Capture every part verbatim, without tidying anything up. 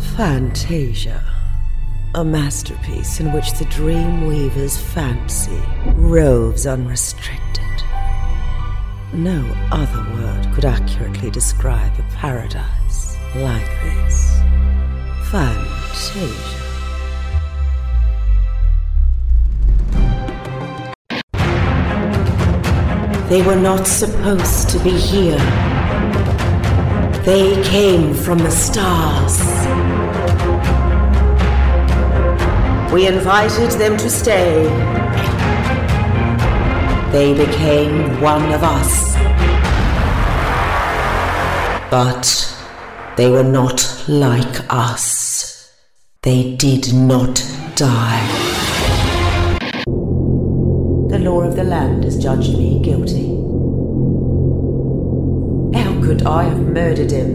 Fantasia. A masterpiece in which the dream weaver's fancy roves unrestricted. No other word could accurately describe a paradise like this. Fantasia. They were not supposed to be here. They came from the stars. We invited them to stay. They became one of us. But they were not like us. They did not die. The law of the land has judged me guilty. How could I have murdered him?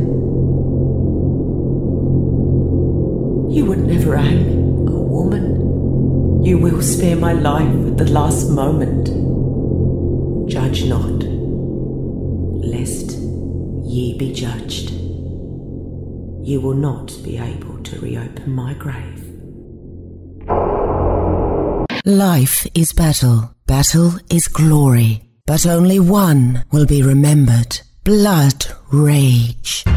You would never hang a woman. You will spare my life at the last moment. Judge not, lest ye be judged. You will not be able to reopen my grave. Life is battle. Battle is glory. But only one will be remembered. Blood rage.